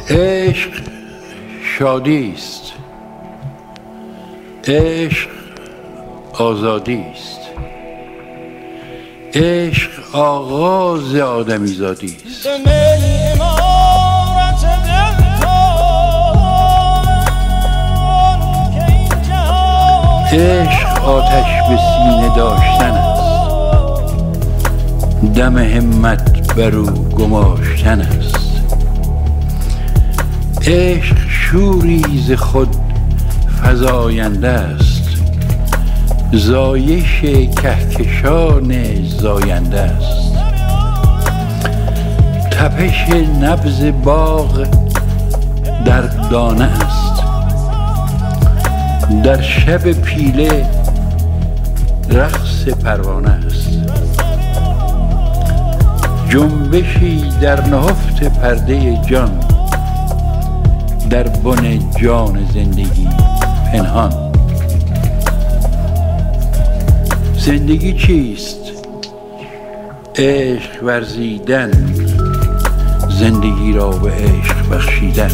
عشق شادی است، عشق آزادی است، عشق آغاز آدمیزادی است. عشق آتش به سینه داشتن است، دم همت بر او گماشتن است. عشق شوری ز خود فزاینده است، زایش کهکشان زاینده است. تپش نبض باغ در دانه است، در شب پیله رقص پروانه است. جنبشی در نهفت پرده جان، در بن جان زندگی پنهان. زندگی چیست؟ عشق ورزیدن، زندگی را به عشق بخشیدن.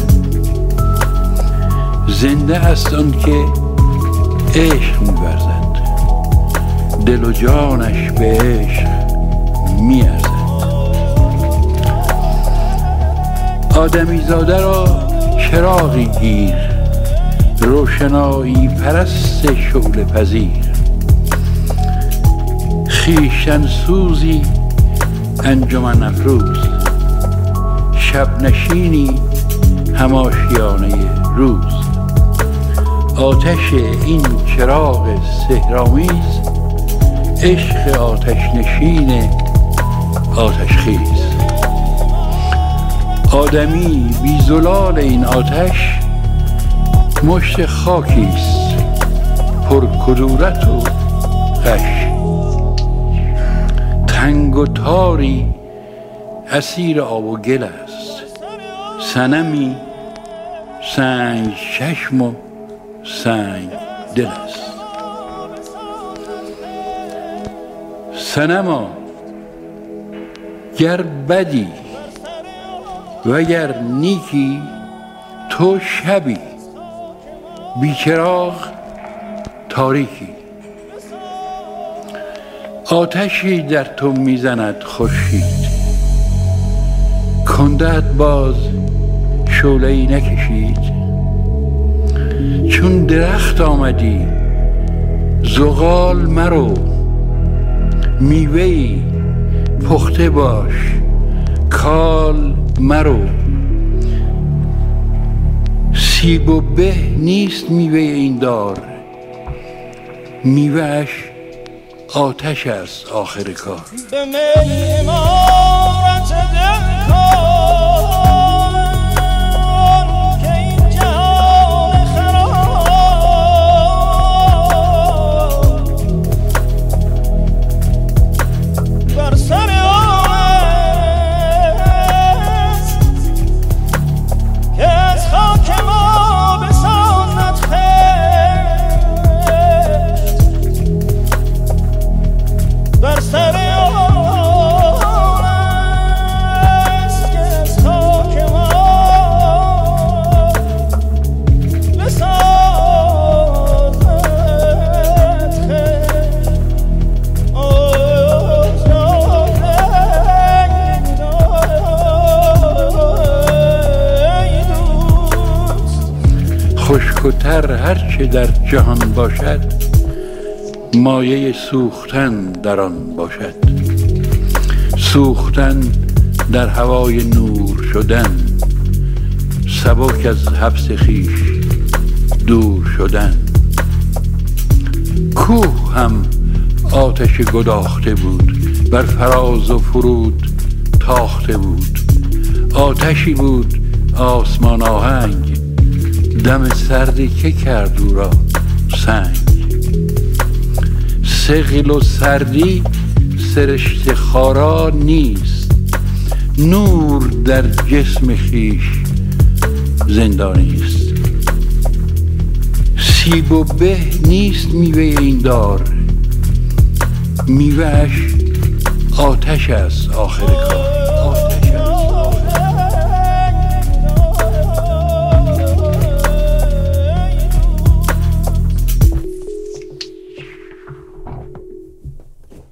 زنده است آن که عشق می‌ورزد، دل و جانش به عشق می‌ارزد. آدمیزاده را چراغی گیر، روشنایی پرست شعله پذیر. خویشتن سوزی انجمن افروز، شب نشینی هماشیانه روز. آتش این چراغ سحرآمیز، عشق آتش نشین آتش خیز. آدمی بی زلال این آتش، مشت خاکیست پر کدورت و غش. تنگ و تاری اسیر آب و گل است، صنمی سنگ چشم و سنگ دل است. صنما گر بدی وگر نیکی، تو شبی بیچراغ تاریکی. آتشی در تو میزند خورشید، کنده‌ات باز شعله‌ای نکشید. چون درخت آمدی زغال مرو، میوه‌ای پخته باش کال مرو. سیب و به نیست میوه این دار، میوهش آتش است آخر کار. به معمارت دل کن که این جهان خراب بر سر آمست که از خاک ما بسازد خشت. بر سر آن است که از خاک ما بسازد خشت. خشک و تر هرچه در جهان باشد، مایه سوختن در آن باشد. سوختن در هوای نور شدن، سبک از حبس خویش دور شدن. کوه هم آتش گداخته بود، بر فراز و فرود تاخته بود. آتشی بود آسمان آهنگ، دم سردی که کرد او را سنگ. ثقل و سردی سرشت خارا نیست، نور در جسم خویش زندانی است. سیب و به نیست میوه این دار، میوهش آتش است آخر کار.